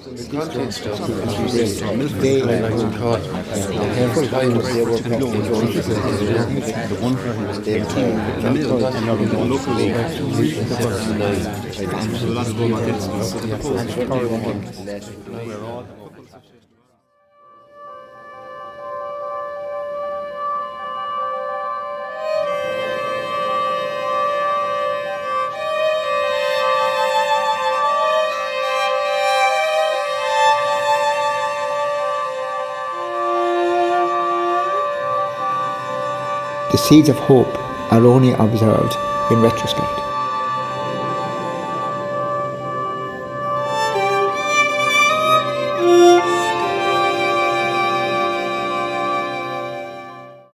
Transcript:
The seeds of hope are only observed in retrospect.